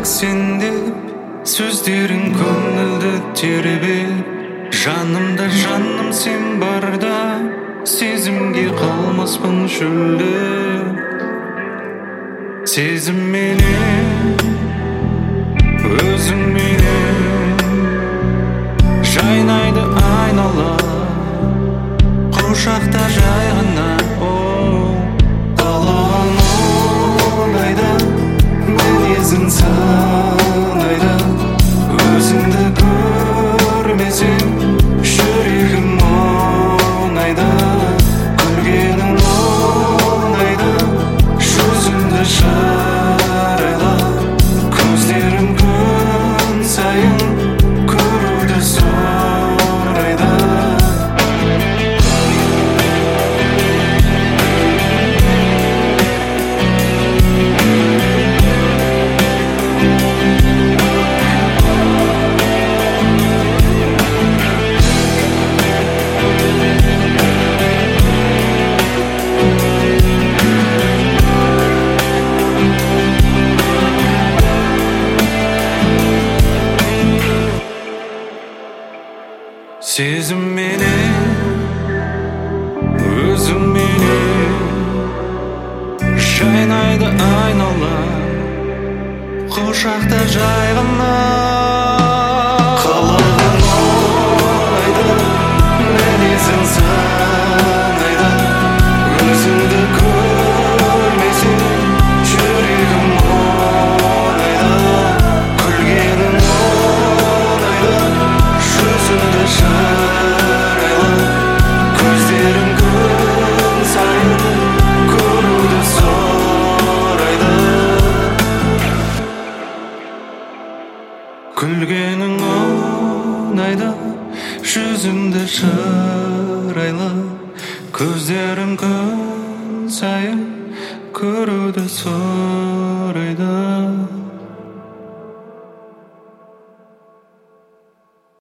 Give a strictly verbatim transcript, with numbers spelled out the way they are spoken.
сен деп, сөздерің көңілді тербеп. Жанымда жаным сен барда, сезімге қалмаспын шөлдеп. Сезімменен, өзіңменен жайнайды айнала, құшақта жай ғана. Қалаған оңайда, мінезін санайда, өзіңді көрмесем жүрегім оңайда. Күлгенің оңайда, жүзіңді жарайла, көздерім күн сайын көруді сұрайды. Сезімменен, өзіңменен жайнайды айнала, құшақта жай ғана. Қалаған оңайда, мінезін санайда, өзіңді көрмесем жүрегім оңайда. Күлгенің оңайда, жүзіңді жарайла, көздерім күн сайын көруді сұрайды. Күлгенің оңайда, жүзіңді жарайла, көздерім күн сайын көруді сұрайды.